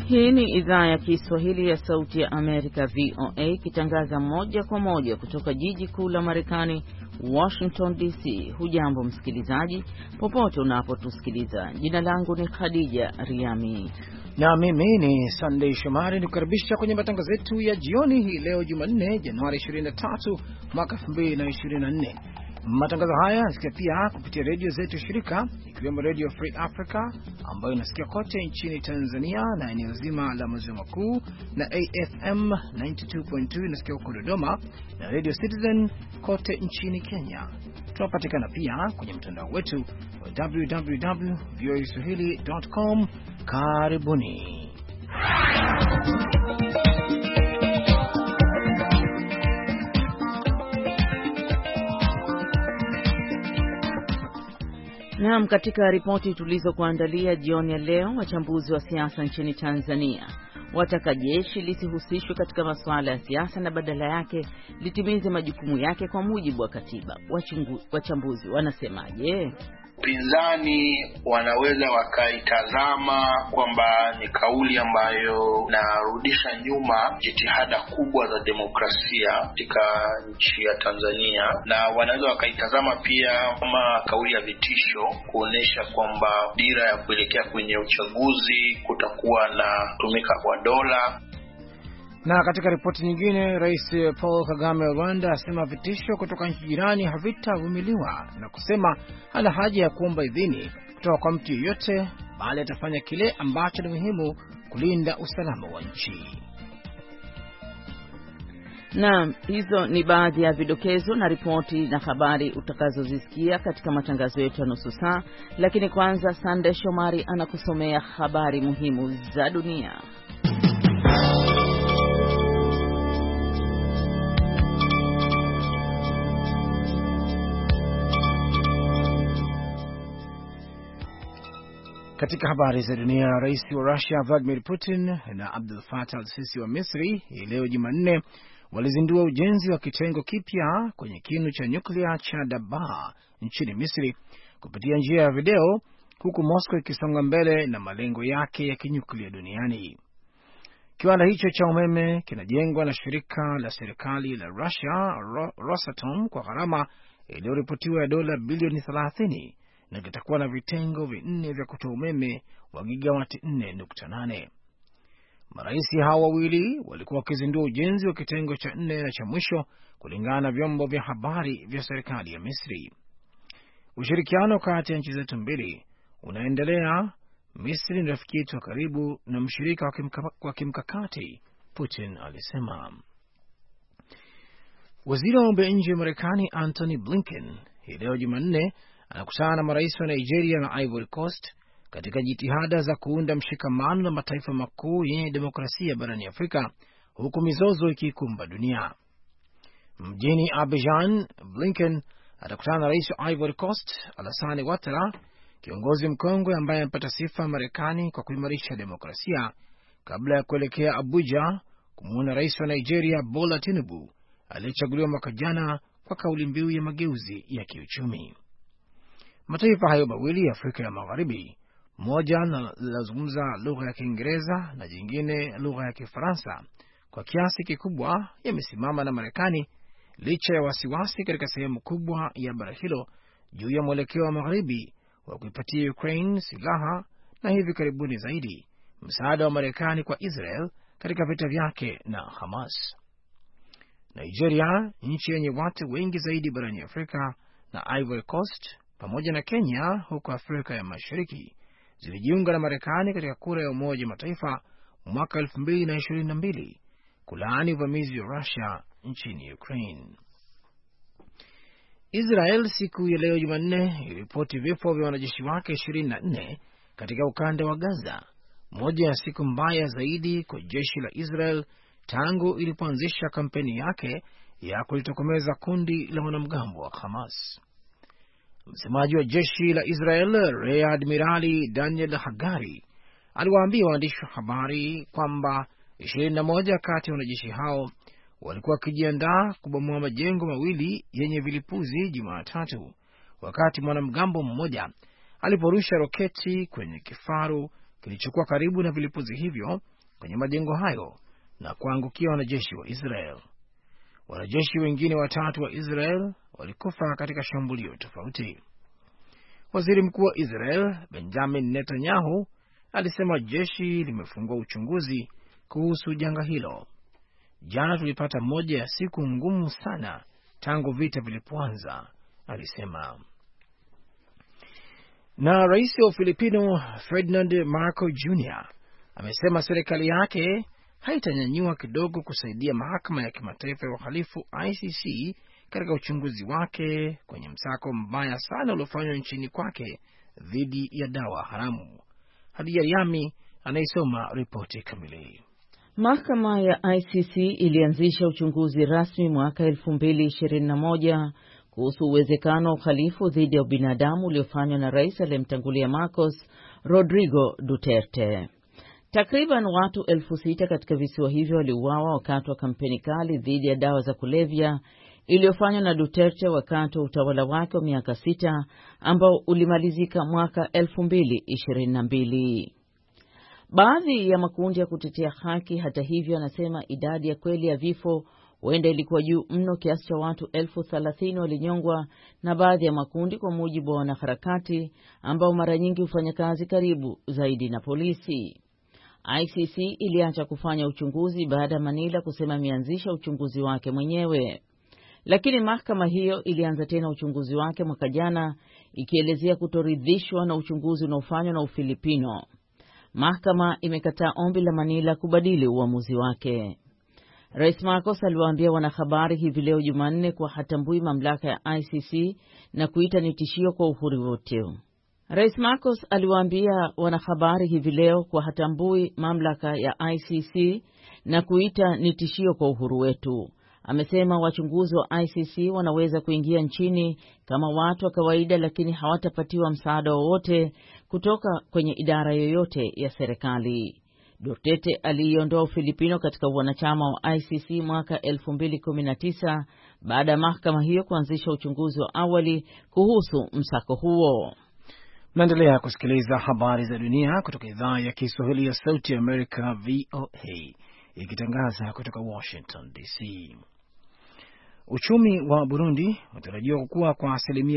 Hii ni idhaa ya Kiswahili ya Sauti ya Amerika, VOA, ikitangaza moja kwa moja kutoka jiji kuu la Marekani, Washington DC. Hujambo msikilizaji, popote unapotusikiliza. Jina langu ni Khadija Riami na mimi ni Sunday Shomari, nikukaribisha kwenye matangazo yetu ya jioni hii leo Jumanne, Januari 23 mwaka 2024. Matangazo haya yanasikia pia kupitia redio zetu shirika, ikiwemo Radio Free Africa ambayo inasikia kote nchini Tanzania na eneo zima la maziwa makuu, na AFM 92.2 inasikia huko Dodoma, na Radio Citizen kote nchini Kenya. Tunapatikana pia kwenye mtandao wetu wa www.voaswahili.com. Karibuni. Naam, katika ripoti tulizokuandalia jioni ya leo, wachambuzi wa siasa nchini Tanzania wataka jeshi lisihusishwe katika masuala ya siasa na badala yake litimize majukumu yake kwa mujibu wa katiba. Wachambuzi wanasemaje? Pinzani wanaweza wakaitazama kwamba ni kauli ambayo inarudisha nyuma jitihada kubwa za demokrasia katika nchi ya Tanzania, na wanaweza wakaitazama pia kama kauli ya vitisho, kuonesha kwamba dira ya kuelekea kwenye uchaguzi kutakuwa na tumika kwa dola. Na katika ripoti nyingine, Rais Paul Kagame wa Rwanda asema vitisho kutoka nchi jirani havitavumiliwa na kusema hana haja ya kuomba idhini kutoka kwa mtu yeyote, bali atafanya kile ambacho ni muhimu kulinda usalama wa nchi. Naam, hizo ni baadhi ya vidokezo na ripoti na habari utakazozisikia katika matangazo yetu ya nusu saa, lakini kwanza Sunday Shomari anakusomea habari muhimu za dunia. Katika habari za dunia, rais wa Russia Vladimir Putin na Abdel Fattah al-Sisi wa Misri leo Jumanne walizindua ujenzi wa kitengo kipya kwenye kinu cha nyuklia cha Dabaa nchini Misri kupitia njia ya video, huku Moscow ikisonga mbele na malengo yake ya kinyuklia duniani. Kiwanda hicho cha umeme kinajengwa na shirika la serikali la Russia Rosatom kwa gharama iliyoripotiwa ya dola bilioni 30 na kitakuwa na vitengo 4 vya kutoa umeme wa gigawati 4.8. Marais hao wawili walikuwa wakizindua ujenzi wa kitengo cha 4 na cha mwisho, kulingana na vyombo vya habari vya serikali ya Misri. Ushirikiano kati ya nchi zetu mbili unaendelea. Misri ni rafiki yetu wa karibu na mshirika wa kimkakati, Putin alisema. Waziri wa mambo ya nje wa Marekani Antony Blinken leo Jumanne anakutana na marais wa Nigeria na Ivory Coast katika jitihada za kuunda mshikamano na mataifa makuu yenye demokrasia barani Afrika, huku mizozo ikikumba dunia. Mjini Abidjan, Blinken atakutana na rais wa Ivory Coast Alassane Ouattara, kiongozi mkongwe ambaye amepata sifa Marekani kwa kuimarisha demokrasia, kabla ya kuelekea Abuja kumuona rais wa Nigeria Bola Tinubu aliyechaguliwa mwaka jana kwa kauli mbiu ya mageuzi ya kiuchumi. Mataifa hayo mawili ya Afrika ya Magharibi, moja linazungumza lugha ya Kiingereza na jingine lugha ya Kifaransa, kwa kiasi kikubwa yamesimama na Marekani licha ya wasiwasi katika sehemu kubwa ya bara hilo juu ya mwelekeo wa Magharibi wa kuipatia Ukraine silaha na hivi karibuni zaidi msaada wa Marekani kwa Israel katika vita vyake na Hamas. Nigeria, nchi yenye watu wengi zaidi barani Afrika, na Ivory Coast pamoja na Kenya huko Afrika ya Mashariki zilijiunga na Marekani katika kura ya Umoja wa Mataifa mwaka 2022 kulaani uvamizi wa Russia nchini Ukraine. Israel siku ya leo Jumanne iliripoti vifo vya wanajeshi wake 24 katika ukanda wa Gaza, moja ya siku mbaya zaidi kwa jeshi la Israel tangu ilipoanzisha kampeni yake ya kulitokomeza kundi la wanamgambo wa Hamas. Msemaji wa jeshi la Israel, Rear Admirali Daniel Hagari, aliwaambia waandishi wa habari kwamba 21 kati ya wanajeshi hao walikuwa wakijiandaa kubomoa majengo mawili yenye vilipuzi Jumatatu, wakati mwanamgambo mmoja aliporusha roketi kwenye kifaru kilichokuwa karibu na vilipuzi hivyo kwenye majengo hayo na kuangukia wanajeshi wa Israel. Wanajeshi wengine 3 wa Israel walikufa katika shambulio tofauti. Waziri Mkuu wa Israel Benjamin Netanyahu alisema jeshi limefungua uchunguzi kuhusu janga hilo. Jana tulipata moja ya siku ngumu sana tangu vita vilipoanza, alisema. Na rais wa Filipino Ferdinand Marcos Jr. amesema serikali yake haitanyanyua kidogo kusaidia mahakama ya kimataifa ya uhalifu ICC katika uchunguzi wake kwenye msako mbaya sana uliofanywa nchini kwake dhidi ya dawa haramu. Hadija Riami anaisoma ripoti kamili. Mahakama ya ICC ilianzisha uchunguzi rasmi mwaka 2021 kuhusu uwezekano wa uhalifu dhidi ya ubinadamu uliofanywa na rais aliyemtangulia Marcos, Rodrigo Duterte. Takriban watu 6,000 katika visiwa hivyo waliuawa wakati wa kampeni kali dhidi ya dawa za kulevya iliyofanywa na Duterte wakati wa utawala wake wa miaka 6 ambao ulimalizika mwaka 2022. Baadhi ya makundi ya kutetea haki hata hivyo yanasema idadi ya kweli ya vifo huenda ilikuwa juu mno kiasi cha watu 30,000 walinyongwa na baadhi ya makundi, kwa mujibu wa wanaharakati ambao mara nyingi hufanya kazi karibu zaidi na polisi. ICC iliacha kufanya uchunguzi baada ya Manila kusema imeanzisha uchunguzi wake mwenyewe. Lakini mahakama hiyo ilianza tena uchunguzi wake mwaka jana, ikielezea kutoridhishwa na uchunguzi unaofanywa na Ufilipino. Mahakama imekataa ombi la Manila kubadili uamuzi wake. Rais Marcos aliwaambia wanahabari hivi leo Jumanne kuwa hatambui mamlaka ya ICC na kuita ni tishio kwa uhuru wote. Rais Marcos aliwaambia wanahabari hivi leo kuwa hatambui mamlaka ya ICC na kuita ni tishio kwa uhuru wetu. Amesema wachunguzi wa ICC wanaweza kuingia nchini kama watu wa kawaida, lakini hawatapatiwa msaada wowote kutoka kwenye idara yoyote ya serikali. Duterte aliiondoa Ufilipino katika wanachama wa ICC mwaka 2019 baada ya mahakama hiyo kuanzisha uchunguzi wa awali kuhusu msako huo. Naendelea kusikiliza habari za dunia kutoka idhaa ya Kiswahili ya Sauti ya Amerika, VOA, ikitangaza kutoka Washington DC. Uchumi wa Burundi unatarajiwa kukua kwa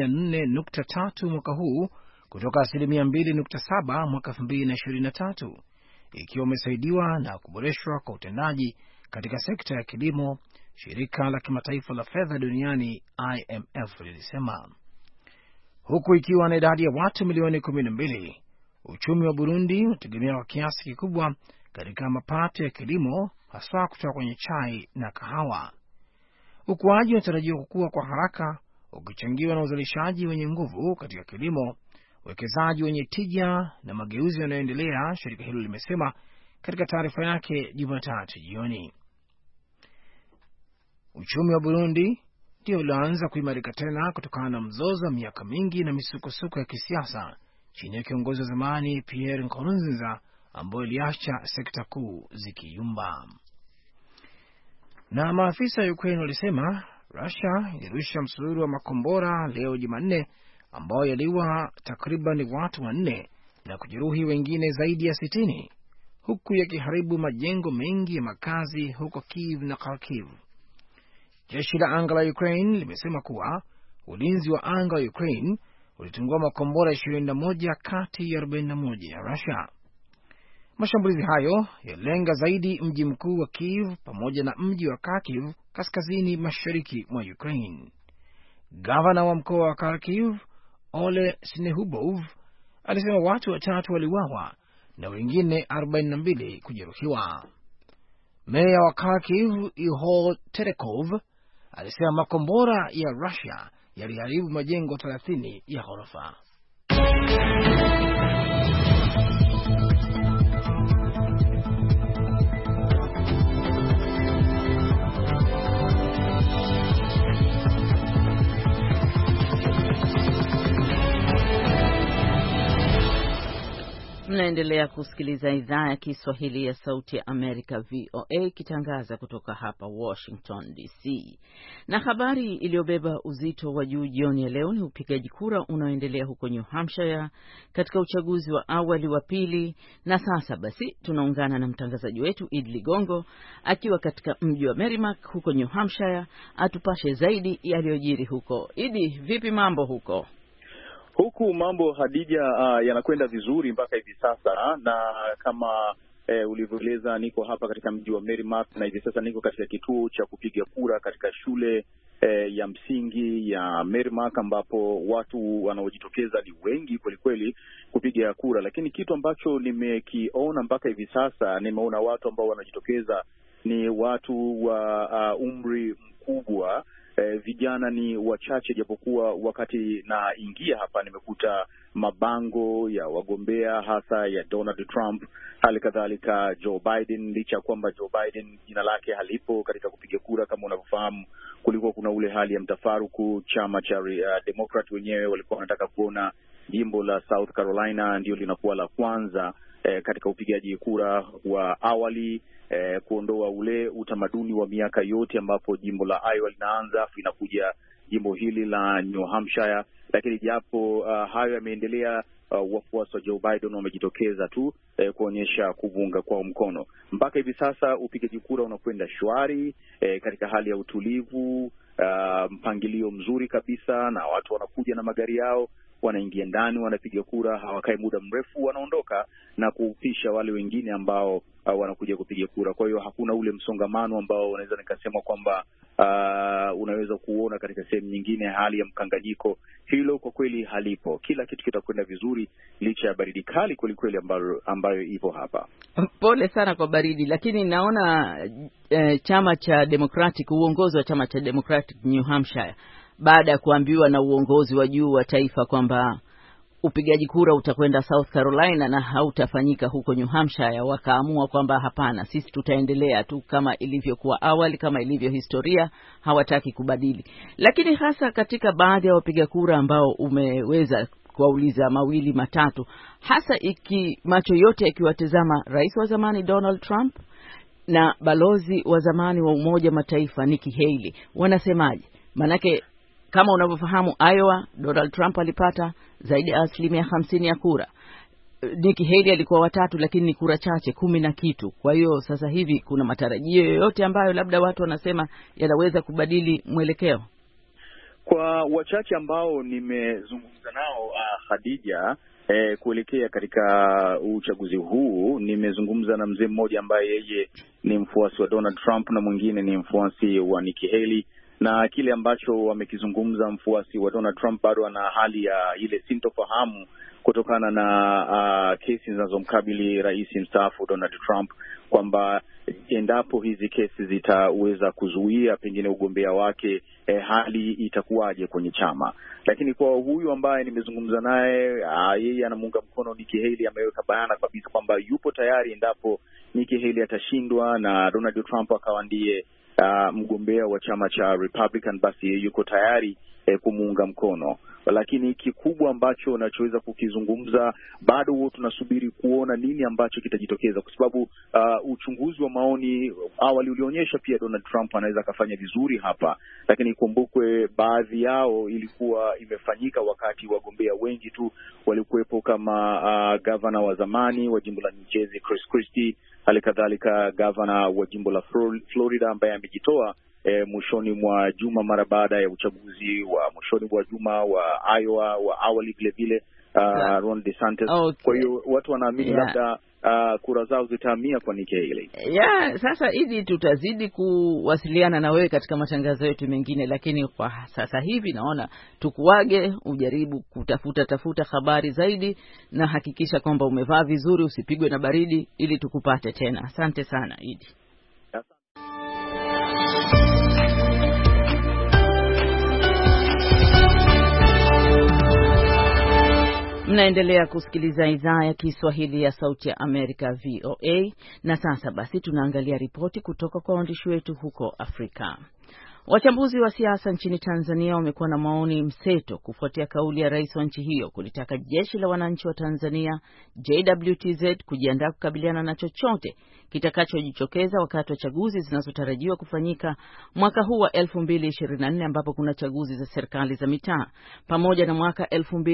4.3% mwaka huu kutoka 2.7% mwaka 2023, ikiwa umesaidiwa na kuboreshwa kwa utendaji katika sekta ya kilimo, shirika la kimataifa la fedha duniani IMF lilisema. Huku ikiwa na idadi ya watu milioni 12, uchumi wa Burundi unategemea kwa kiasi kikubwa katika mapato ya kilimo, hasa kutoka kwenye chai na kahawa. Ukuaji unatarajiwa kukua kwa haraka ukichangiwa na uzalishaji wenye nguvu katika kilimo, uwekezaji wenye tija na mageuzi yanayoendelea, shirika hilo limesema katika taarifa yake Jumatatu jioni. Uchumi wa Burundi ndio ulianza kuimarika tena kutokana na mzozo wa miaka mingi na misukosuko ya kisiasa chini ya kiongozi wa zamani Pierre Nkurunziza, ambayo iliacha sekta kuu zikiyumba. Na maafisa wa Ukraine walisema Russia ilirusha msururu wa makombora leo Jumanne ambao yaliua takriban watu 4 na kujeruhi wengine zaidi ya 60, huku yakiharibu majengo mengi ya makazi huko Kiev na Kharkiv. Jeshi la anga la Ukraine limesema kuwa ulinzi wa anga wa Ukraine ulitungua makombora 21 kati ya 41 ya Russia. Mashambulizi hayo yalenga zaidi mji mkuu wa Kiev pamoja na mji wa Kharkiv kaskazini mashariki mwa Ukraine. Gavana wa mkoa wa Kharkiv, Ole Snehubov, alisema watu 3 waliuawa na wengine 42 kujeruhiwa. Meya wa Kharkiv, Ihor Terekov, alisema makombora ya Russia yaliharibu majengo 30 ya ghorofa. Mnaendelea kusikiliza idhaa ya Kiswahili ya Sauti ya Amerika VOA ikitangaza kutoka hapa Washington DC. Na habari iliyobeba uzito wa juu jioni ya leo ni upigaji kura unaoendelea huko New Hampshire katika uchaguzi wa awali wa pili. Na sasa basi tunaungana na mtangazaji wetu Idi Ligongo akiwa katika mji wa Merrimack huko New Hampshire atupashe zaidi yaliyojiri huko. Idi, vipi mambo huko? Huku mambo Hadija yanakwenda vizuri mpaka hivi sasa, na kama ulivyoeleza niko hapa katika mji wa Merrimack na hivi sasa niko katika kituo cha kupiga kura katika shule ya msingi ya Merrimack ambapo watu wanaojitokeza ni wengi kweli kupiga kura. Lakini kitu ambacho nimekiona mpaka hivi sasa, nimeona watu ambao wanajitokeza ni watu wa umri mkubwa. Vijana ni wachache, japokuwa wakati naingia hapa nimekuta mabango ya wagombea hasa ya Donald Trump, hali kadhalika Joe Biden, licha kwamba Joe Biden jina lake halipo katika kupiga kura. Kama unavyofahamu, kulikuwa kuna ule hali ya mtafaruku. Chama cha Democrat wenyewe walikuwa wanataka kuona jimbo la South Carolina ndio linakuwa la kwanza katika upigaji kura wa awali, kuondoa ule utamaduni wa miaka yote ambapo jimbo la Iowa linaanza inakuja jimbo hili la New Hampshire. Lakini japo hayo yameendelea, wafuasi wa Joe Biden wamejitokeza tu kuonyesha kuunga kwa mkono. Mpaka hivi sasa upigaji kura unakwenda shwari katika hali ya utulivu, mpangilio mzuri kabisa, na watu wanakuja na magari yao, wanaingia ndani, wanapiga kura, hawakai muda mrefu, wanaondoka na kupisha wale wengine ambao wanakuja kupiga kura. Kwa hiyo hakuna ule msongamano ambao unaweza nikasema kwamba unaweza kuona katika sehemu nyingine, hali ya mkanganyiko. Hilo kwa kweli halipo. Kila kitu kitakwenda vizuri licha ya baridi kali kweli ambayo ipo hapa. Pole sana kwa baridi, lakini naona chama cha Democratic, uongozi wa chama cha Democratic New Hampshire, baada ya kuambiwa na uongozi wa juu wa taifa kwamba upigaji kura utakwenda South Carolina na hautafanyika huko New Hampshire, wakaamua kwamba hapana, sisi tutaendelea tu kama ilivyokuwa awali, kama ilivyo historia, hawataki kubadili. Lakini hasa katika baadhi ya wapiga kura ambao umeweza kuwauliza mawili matatu, hasa macho yote yakiwatazama rais wa zamani Donald Trump na balozi wa zamani wa Umoja Mataifa Nikki Haley, wanasemaje? Manake kama unavyofahamu, Iowa Donald Trump alipata zaidi ya 50% ya kura. Nikki Haley alikuwa watatu, lakini ni kura chache, 10 na kitu. Kwa hiyo sasa hivi kuna matarajio yoyote ambayo labda watu wanasema yanaweza kubadili mwelekeo? Kwa wachache ambao nimezungumza nao Khadija, kuelekea katika uchaguzi huu, nimezungumza na mzee mmoja ambaye yeye ni mfuasi wa Donald Trump na mwingine ni mfuasi wa Nikki Haley. Na kile ambacho wamekizungumza, mfuasi wa Donald Trump bado ana hali ya ile sintofahamu kutokana na kesi zinazomkabili rais mstaafu Donald Trump, kwamba endapo hizi kesi zitaweza kuzuia pengine ugombea wake, hali itakuwaje kwenye chama. Lakini kwa huyu ambaye nimezungumza naye, yeye anamuunga mkono Nikki Haley, ameweka bayana kabisa kwamba yupo tayari endapo Nikki Haley atashindwa na Donald Trump akawa ndiye mgombea wa chama cha Republican, basi yuko tayari kumuunga mkono. Lakini kikubwa ambacho nachoweza kukizungumza, bado huo tunasubiri kuona nini ambacho kitajitokeza, kwa sababu uchunguzi wa maoni awali ulionyesha pia Donald Trump anaweza akafanya vizuri hapa. Lakini kumbukwe baadhi yao ilikuwa imefanyika wakati wagombea wengi tu walikuwepo, kama governor wa zamani wa jimbo la New Jersey Chris Christie, hali kadhalika governor wa jimbo la Florida ambaye amejitoa mwishoni mwa juma mara baada ya uchaguzi wa mwishoni mwa juma wa Iowa wa awali vile Ron DeSantis. Okay. Kwa hiyo watu wanaamini labda kura zao zitahamia kwa Nikki Haley. Sasa Idi, tutazidi kuwasiliana na wewe katika matangazo yetu mengine, lakini kwa sasa hivi naona tukuage, ujaribu tafuta habari zaidi, na hakikisha kwamba umevaa vizuri, usipigwe na baridi, ili tukupate tena. Asante sana Idi. Mnaendelea kusikiliza idhaa ya Kiswahili ya Sauti ya Amerika VOA, na sasa basi tunaangalia ripoti kutoka kwa waandishi wetu huko Afrika. Wachambuzi wa siasa nchini Tanzania wamekuwa na maoni mseto kufuatia kauli ya rais wa nchi hiyo kulitaka jeshi la wananchi wa Tanzania JWTZ kujiandaa kukabiliana na chochote kitakachojitokeza wakati wa chaguzi zinazotarajiwa kufanyika mwaka huu wa 2024 ambapo kuna chaguzi za serikali za mitaa pamoja na mwaka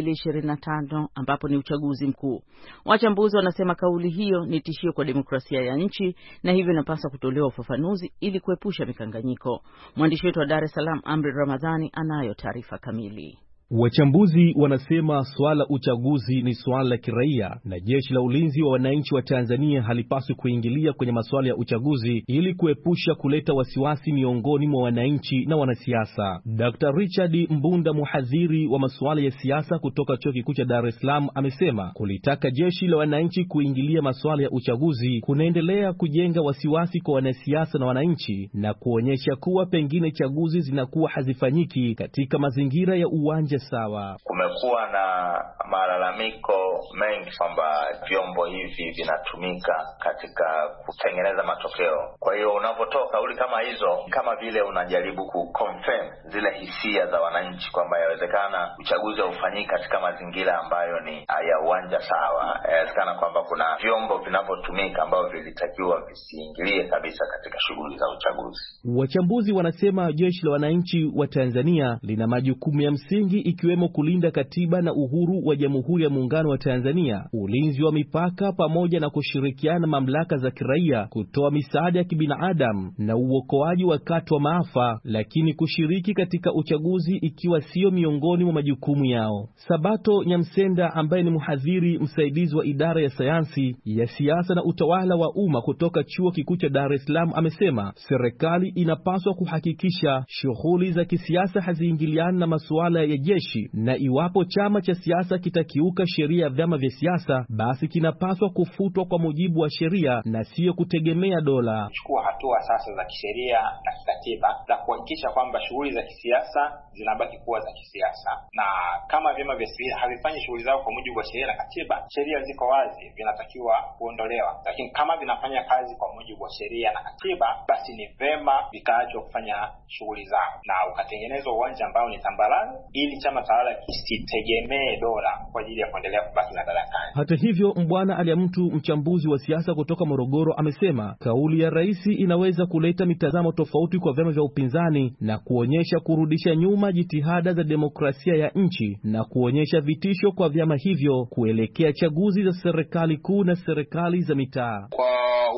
2025 ambapo ni uchaguzi mkuu. Wachambuzi wanasema kauli hiyo ni tishio kwa demokrasia ya nchi na hivyo inapaswa kutolewa ufafanuzi ili kuepusha mikanganyiko. Mwandishi wetu wa Dar es Salaam Amri Ramadhani anayo taarifa kamili. Wachambuzi wanasema swala uchaguzi ni swala la kiraia na jeshi la ulinzi wa wananchi wa Tanzania halipaswi kuingilia kwenye masuala ya uchaguzi ili kuepusha kuleta wasiwasi miongoni mwa wananchi na wanasiasa. Dr. Richard Mbunda, mhadhiri wa masuala ya siasa kutoka Chuo Kikuu cha Dar es Salaam, amesema kulitaka jeshi la wananchi kuingilia masuala ya uchaguzi kunaendelea kujenga wasiwasi kwa wanasiasa na wananchi na kuonyesha kuwa pengine chaguzi zinakuwa hazifanyiki katika mazingira ya uwanja sawa. Kumekuwa na malalamiko mengi kwamba vyombo hivi vinatumika katika kutengeneza matokeo. Kwa hiyo unapotoa kauli kama hizo, kama vile unajaribu kuconfirm zile hisia za wananchi kwamba yawezekana uchaguzi ufanyike katika mazingira ambayo ni ya uwanja sawa. Yawezekana kwamba kuna vyombo vinavyotumika ambavyo vilitakiwa visiingilie kabisa katika shughuli za uchaguzi. Wachambuzi wanasema jeshi la wananchi wa Tanzania lina majukumu ya msingi ikiwemo kulinda katiba na uhuru wa Jamhuri ya Muungano wa Tanzania, ulinzi wa mipaka pamoja na kushirikiana na mamlaka za kiraia kutoa misaada ya kibinadamu na uokoaji wakati wa maafa, lakini kushiriki katika uchaguzi ikiwa sio miongoni mwa majukumu yao. Sabato Nyamsenda ambaye ni mhadhiri msaidizi wa idara ya sayansi ya siasa na utawala wa umma kutoka Chuo Kikuu cha Dar es Salaam amesema serikali inapaswa kuhakikisha shughuli za kisiasa haziingiliani na masuala ya jeshi, na iwapo chama cha siasa kitakiuka sheria ya vyama vya siasa basi kinapaswa kufutwa kwa mujibu wa sheria na sio kutegemea dola. Chukua hatua sasa za kisheria na kikatiba za kuhakikisha kwamba shughuli za kisiasa zinabaki kuwa za kisiasa, na kama vyama vya siasa havifanyi shughuli zao kwa mujibu wa sheria na katiba, sheria ziko wazi, vinatakiwa kuondolewa. Lakini kama vinafanya kazi kwa mujibu wa sheria na katiba, basi ni vema vikaachwa kufanya shughuli zao na ukatengenezwa uwanja ambao ni tambarare ili chama tawala kisitegemee dola kwa ajili ya kuendelea kubaki madarakani. Hata hivyo, Mbwana Aliamtu, mchambuzi wa siasa kutoka Morogoro, amesema kauli ya rais inaweza kuleta mitazamo tofauti kwa vyama vya upinzani na kuonyesha kurudisha nyuma jitihada za demokrasia ya nchi na kuonyesha vitisho kwa vyama hivyo kuelekea chaguzi za serikali kuu na serikali za mitaa. Kwa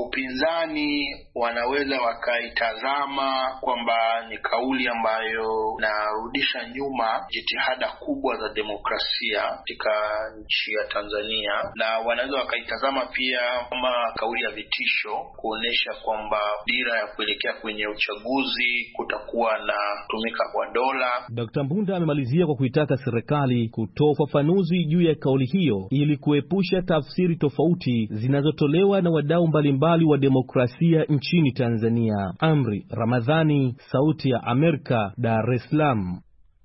upinzani wanaweza wakaitazama kwamba ni kauli ambayo narudisha nyuma jitihada kubwa za demokrasia katika nchi ya Tanzania, na wanaweza wakaitazama pia kama kauli ya vitisho kuonesha kwamba dira ya kuelekea kwenye uchaguzi kutakuwa na kutumika kwa dola. Dr. Mbunda amemalizia kwa kuitaka serikali kutoa ufafanuzi juu ya kauli hiyo ili kuepusha tafsiri tofauti zinazotolewa na wadau mbalimbali wa demokrasia nchini Tanzania. Amri Ramadhani, Sauti ya Amerika, Dar es Salaam.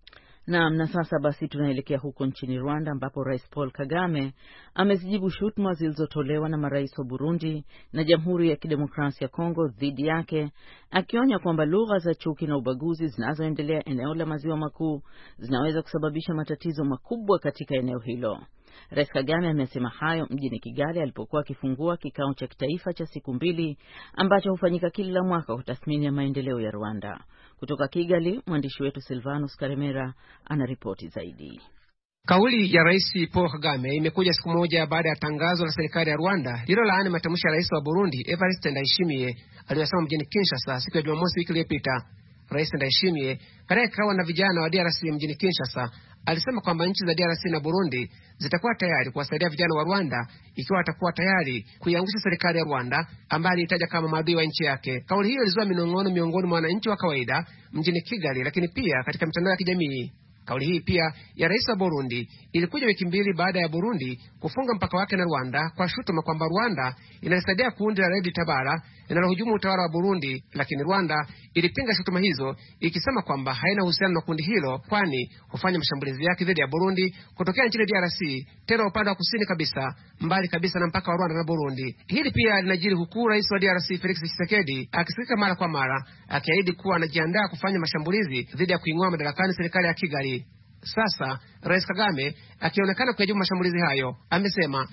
Naam, na sasa basi tunaelekea huko nchini Rwanda ambapo Rais Paul Kagame amezijibu shutuma zilizotolewa na marais wa Burundi na Jamhuri ya Kidemokrasia ya Kongo dhidi yake, akionya kwamba lugha za chuki na ubaguzi zinazoendelea eneo la Maziwa Makuu zinaweza kusababisha matatizo makubwa katika eneo hilo. Rais Kagame amesema hayo mjini Kigali alipokuwa akifungua kikao cha kitaifa cha siku 2 ambacho hufanyika kila mwaka kwa tathmini ya maendeleo ya Rwanda. Kutoka Kigali, mwandishi wetu Silvanus Karemera anaripoti zaidi. Kauli ya Rais Paul Kagame imekuja siku moja baada ya tangazo la serikali ya Rwanda lililolaani matamshi ya Rais wa Burundi Evariste Ndayishimiye aliyosema mjini Kinshasa siku ya Jumamosi wiki iliyopita. Rais Ndayishimiye katika kikao na vijana wa DRC mjini Kinshasa alisema kwamba nchi za DRC na Burundi zitakuwa tayari kuwasaidia vijana wa Rwanda ikiwa watakuwa tayari kuiangusha serikali ya Rwanda ambayo alitaja kama maadui wa nchi yake. Kauli hiyo ilizua minong'ono miongoni mwa wananchi wa kawaida mjini Kigali, lakini pia katika mitandao ya kijamii. Kauli hii pia ya Rais wa Burundi ilikuja wiki 2 baada ya Burundi kufunga mpaka wake na Rwanda kwa shutuma kwamba Rwanda inasaidia kundi la Red Tabara linalohujumu utawala wa Burundi, lakini Rwanda ilipinga shutuma hizo ikisema kwamba haina uhusiano na kundi hilo, kwani hufanya mashambulizi yake dhidi ya Burundi kutokea nchini DRC, tena upande wa kusini kabisa, mbali kabisa na mpaka wa Rwanda na Burundi. Hili pia linajiri huku rais wa DRC Felix Tshisekedi akisikika mara kwa mara akiahidi kuwa anajiandaa kufanya mashambulizi dhidi ya kuing'oa madarakani serikali ya Kigali. Sasa Rais Kagame akionekana kuyajibu mashambulizi hayo amesema,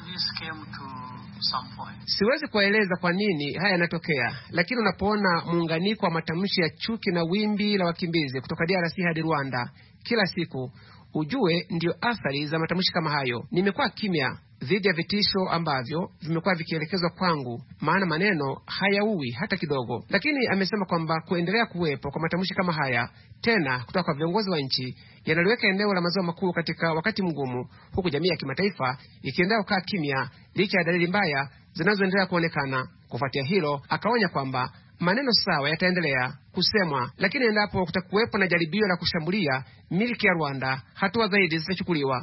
siwezi kueleza kwa nini haya yanatokea, lakini unapoona muunganiko wa matamshi ya chuki na wimbi la wakimbizi kutoka DRC hadi Rwanda kila siku, ujue ndio athari za matamshi kama hayo. Nimekuwa kimya dhidi ya vitisho ambavyo vimekuwa vikielekezwa kwangu, maana maneno hayaui hata kidogo. Lakini amesema kwamba kuendelea kuwepo kwa matamshi kama haya tena kutoka kwa viongozi wa nchi yanaliweka eneo la maziwa makuu katika wakati mgumu, huku jamii ya kimataifa ikiendelea kukaa kimya licha ya dalili mbaya zinazoendelea kuonekana. Kufuatia hilo, akaonya kwamba maneno sawa yataendelea kusemwa, lakini endapo kutakuwepo na jaribio la kushambulia miliki ya Rwanda, hatua zaidi zitachukuliwa.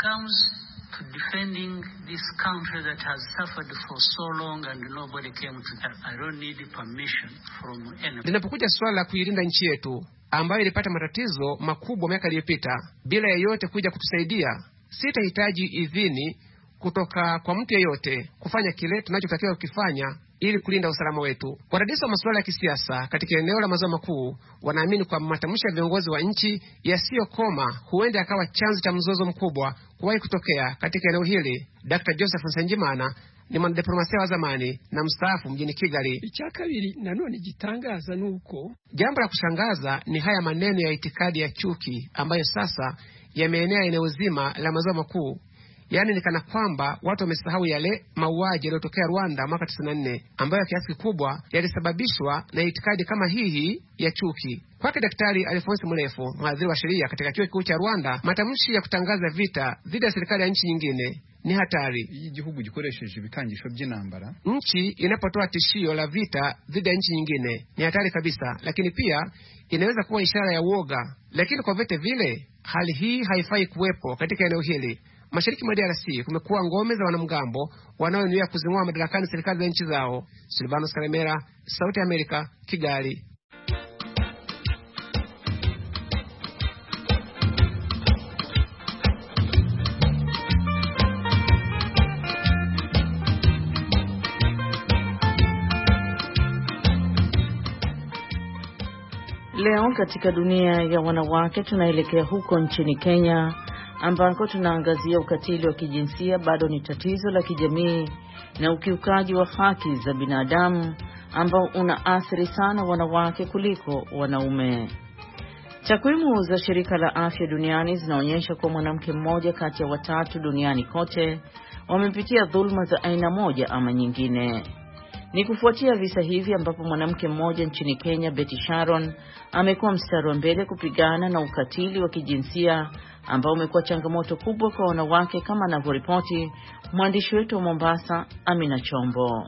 Defending this country that has suffered for so long and nobody came to that. I don't need permission from anyone. Linapokuja swala la kuilinda nchi yetu ambayo ilipata matatizo makubwa miaka iliyopita bila yeyote kuja kutusaidia, sitahitaji idhini kutoka kwa mtu yeyote kufanya kile tunachotakiwa kukifanya ili kulinda usalama wetu. Wadadisi wa masuala ya kisiasa katika eneo la maziwa makuu wanaamini kwamba matamshi ya viongozi wa nchi yasiyokoma huenda akawa chanzo cha mzozo mkubwa kuwahi kutokea katika eneo hili. Dr. Joseph Nsengimana ni mwanadiplomasia wa zamani na mstaafu mjini Kigali. Icyakabiri nanone gitangaza nuko, jambo la kushangaza ni haya maneno ya itikadi ya chuki ambayo sasa yameenea eneo zima la maziwa makuu. Yaani ni kana kwamba watu wamesahau yale mauaji yaliyotokea Rwanda mwaka 94 ambayo kiasi kikubwa yalisababishwa na itikadi kama hii ya chuki. Kwake Daktari Alphonse Murefu, mhadhiri wa sheria katika chuo kikuu cha Rwanda, matamshi ya kutangaza vita dhidi ya serikali ya nchi nyingine ni hatari. Igihugu gikoresheje ibikangisho by'intambara, nchi inapotoa tishio la vita dhidi ya nchi nyingine ni hatari kabisa, lakini pia inaweza kuwa ishara ya uoga. Lakini kwa vyote vile, hali hii haifai kuwepo katika eneo hili. Mashariki mwa DRC kumekuwa ngome za wanamgambo wanaonuia kuzing'oa madarakani serikali za nchi zao. Silvanos Karemera, Sauti ya Amerika, Kigali. Leo katika dunia ya wanawake tunaelekea huko nchini Kenya ambako tunaangazia ukatili wa kijinsia bado ni tatizo la kijamii na ukiukaji wa haki za binadamu ambao unaathiri sana wanawake kuliko wanaume. Takwimu za shirika la afya duniani zinaonyesha kuwa mwanamke mmoja kati ya watatu duniani kote wamepitia dhulma za aina moja ama nyingine. Ni kufuatia visa hivi ambapo mwanamke mmoja nchini Kenya, Betty Sharon, amekuwa mstari wa mbele kupigana na ukatili wa kijinsia ambao umekuwa changamoto kubwa kwa wanawake, kama anavyoripoti mwandishi wetu wa Mombasa, Amina Chombo.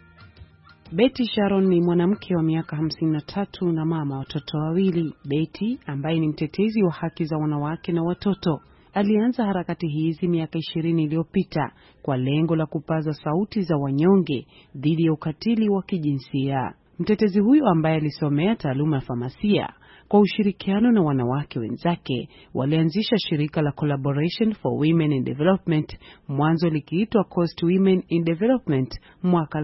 Betty Sharon ni mwanamke wa miaka 53 na mama watoto wawili. Betty, ambaye ni mtetezi wa haki za wanawake na watoto, alianza harakati hizi miaka 20 iliyopita kwa lengo la kupaza sauti za wanyonge dhidi ya ukatili wa kijinsia. Mtetezi huyo ambaye alisomea taaluma ya famasia, kwa ushirikiano na wanawake wenzake walianzisha shirika la Collaboration for Women in Development, mwanzo likiitwa Coast Women in Development, mwaka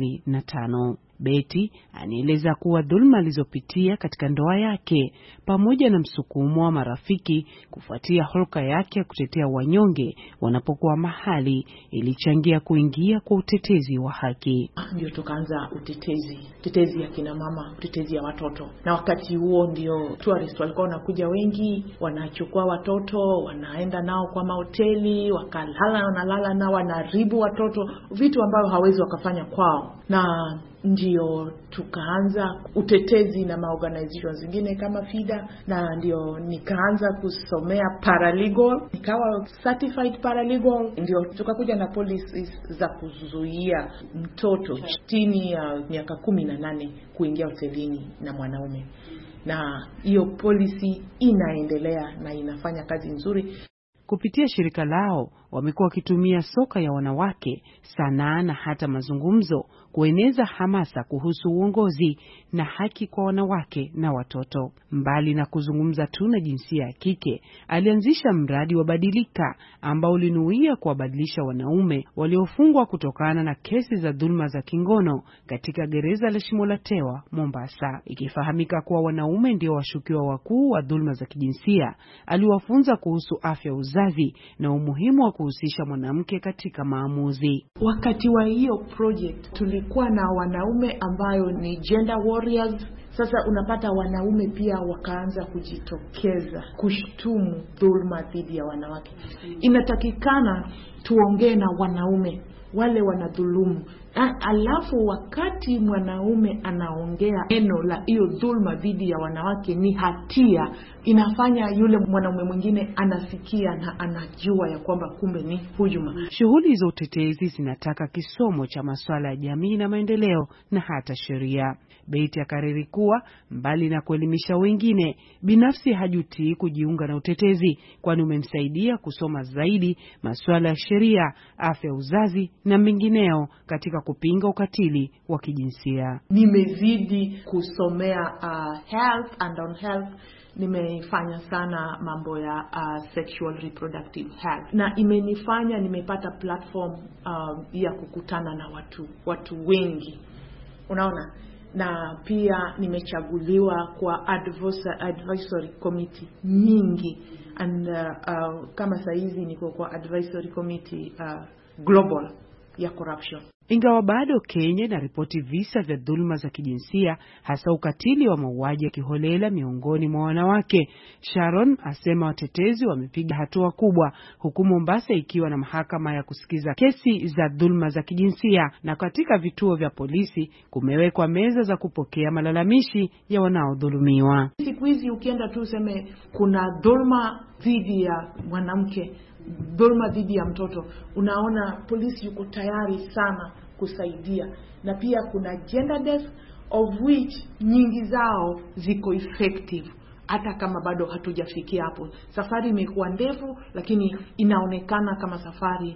2005. Betty anieleza kuwa dhulma alizopitia katika ndoa yake pamoja na msukumo wa marafiki kufuatia hulka yake ya kutetea wanyonge wanapokuwa mahali ilichangia kuingia kwa utetezi wa haki. Ndio tukaanza utetezi ya kina mama, utetezi ya watoto. Na wakati huo ndio tourist walikuwa wanakuja wengi, wanachukua watoto, wanaenda nao kwa mahoteli, wanalala nao, wanaribu watoto, vitu ambavyo hawezi wakafanya kwao. Na ndio tukaanza utetezi na maorganizations zingine kama FIDA, na ndio nikaanza kusomea paralegal, nikawa certified paralegal. Ndio tukakuja na policies za kuzuia mtoto chini ya miaka 18 kuingia hotelini na mwanaume, na hiyo policy inaendelea na inafanya kazi nzuri. Kupitia shirika lao wamekuwa wakitumia soka ya wanawake, sanaa na hata mazungumzo kueneza hamasa kuhusu uongozi na haki kwa wanawake na watoto. Mbali na kuzungumza tu na jinsia ya kike, alianzisha mradi wa Badilika ambao ulinuia kuwabadilisha wanaume waliofungwa kutokana na kesi za dhulma za kingono katika gereza la Shimolatewa, Mombasa. Ikifahamika kuwa wanaume ndio washukiwa wakuu wa dhulma za kijinsia, aliwafunza kuhusu afya uzazi na umuhimu wa kuhusisha mwanamke katika maamuzi. Wakati wa hiyo project tulikuwa na wanaume ambayo ni gender warriors. Sasa unapata wanaume pia wakaanza kujitokeza kushtumu dhulma dhidi ya wanawake. Inatakikana tuongee na wanaume wale wanadhulumu. Alafu wakati mwanaume anaongea neno la hiyo dhulma dhidi ya wanawake ni hatia, inafanya yule mwanaume mwingine anasikia na anajua ya kwamba kumbe ni hujuma. Shughuli za utetezi zinataka kisomo cha masuala ya jamii na maendeleo na hata sheria. Beti akariri kuwa mbali na kuelimisha wengine, binafsi hajutii kujiunga na utetezi, kwani umemsaidia kusoma zaidi masuala ya sheria, afya uzazi na mengineo katika kupinga ukatili wa kijinsia. Nimezidi kusomea health and on health. Nimefanya sana mambo ya sexual reproductive health, na imenifanya nimepata platform ya kukutana na watu wengi, unaona. Na pia nimechaguliwa kwa advisory committee nyingi, and kama saizi niko kwa advisory committee global ya corruption. Ingawa bado Kenya na ripoti visa vya dhulma za kijinsia, hasa ukatili wa mauaji ya kiholela miongoni mwa wanawake, Sharon asema watetezi wamepiga hatua kubwa, huku Mombasa ikiwa na mahakama ya kusikiza kesi za dhulma za kijinsia, na katika vituo vya polisi kumewekwa meza za kupokea malalamishi ya wanaodhulumiwa. Siku hizi ukienda tu useme kuna dhulma dhidi ya mwanamke, dhulma dhidi ya mtoto, unaona polisi yuko tayari sana kusaidia. Na pia kuna gender desk of which nyingi zao ziko effective, hata kama bado hatujafikia hapo. Safari imekuwa ndefu, lakini inaonekana kama safari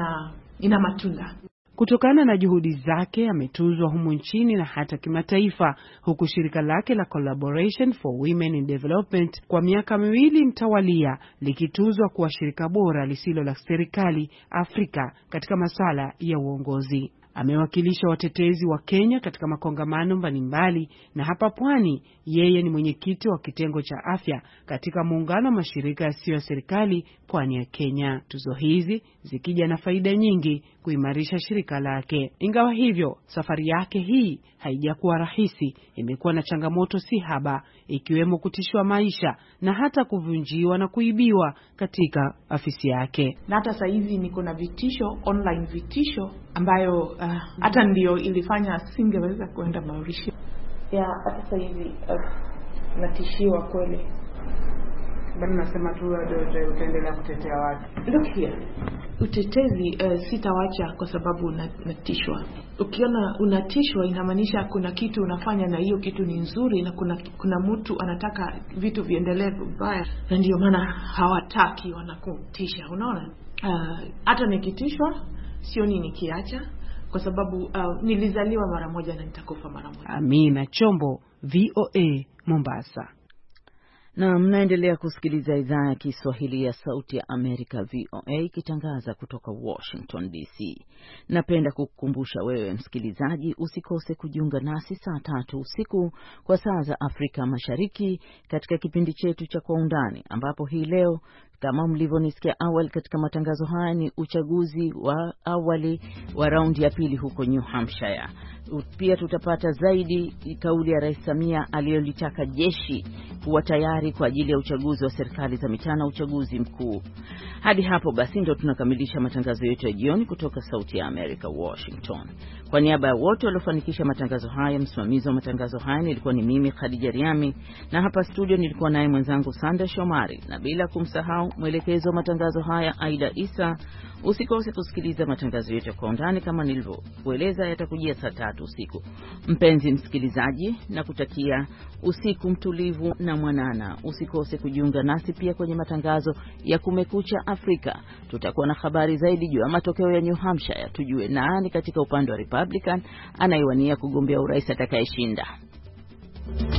ina matunda. Kutokana na juhudi zake ametuzwa humu nchini na hata kimataifa, huku shirika lake la Collaboration for Women in Development kwa miaka 2 mtawalia likituzwa kuwa shirika bora lisilo la serikali Afrika katika masuala ya uongozi. Amewakilisha watetezi wa Kenya katika makongamano mbalimbali, na hapa Pwani yeye ni mwenyekiti wa kitengo cha afya katika muungano wa mashirika yasiyo ya serikali Pwani ya Kenya. Tuzo hizi zikija na faida nyingi kuimarisha shirika lake. Ingawa hivyo, safari yake hii haijakuwa rahisi, imekuwa na changamoto si haba, ikiwemo kutishwa maisha na hata kuvunjiwa na kuibiwa katika afisi yake. Na hata sasa hivi niko na vitisho, online vitisho ambayo hata ndio ilifanya singeweza kuenda Mauritius. Hata sasa hivi natishiwa kweli. Bado nasema tu utaendelea kutetea watu. Look here. Utetezi sitawacha kwa sababu natishwa. Ukiona unatishwa inamaanisha kuna kitu unafanya na hiyo kitu ni nzuri, na kuna mtu anataka vitu viendelee vibaya, na ndio maana hawataki, wanakutisha, unaona. Hata nikitishwa sioni nikiacha, kwa sababu nilizaliwa mara moja na nitakufa mara moja. Amina Chombo, VOA, Mombasa. Na mnaendelea kusikiliza idhaa ya Kiswahili ya Sauti ya Amerika, VOA, ikitangaza kutoka Washington DC. Napenda kukukumbusha wewe msikilizaji usikose kujiunga nasi saa 3 usiku kwa saa za Afrika Mashariki katika kipindi chetu cha Kwa Undani, ambapo hii leo kama mlivyonisikia awali katika matangazo haya ni uchaguzi wa awali wa raundi ya pili huko New Hampshire. Pia tutapata zaidi kauli ya Rais Samia aliyolitaka jeshi kuwa tayari kwa ajili ya uchaguzi wa serikali za mitaa na uchaguzi mkuu. Hadi hapo basi ndio tunakamilisha matangazo yetu ya jioni kutoka Sauti ya Amerika, Washington. Kwa niaba ya wote waliofanikisha matangazo haya, msimamizi wa matangazo haya nilikuwa ni mimi Khadija Riami, na hapa studio nilikuwa naye mwenzangu Sanda Shomari, na bila kumsahau Kamau, mwelekezo wa matangazo haya Aida Isa. Usikose kusikiliza matangazo yetu kwa undani kama nilivyokueleza, yatakujia saa 3 usiku. Mpenzi msikilizaji, na kutakia usiku mtulivu na mwanana. Usikose kujiunga nasi pia kwenye matangazo ya Kumekucha Afrika. Tutakuwa na habari zaidi juu ya matokeo ya New Hampshire, tujue nani katika upande wa Republican anayewania kugombea urais atakayeshinda.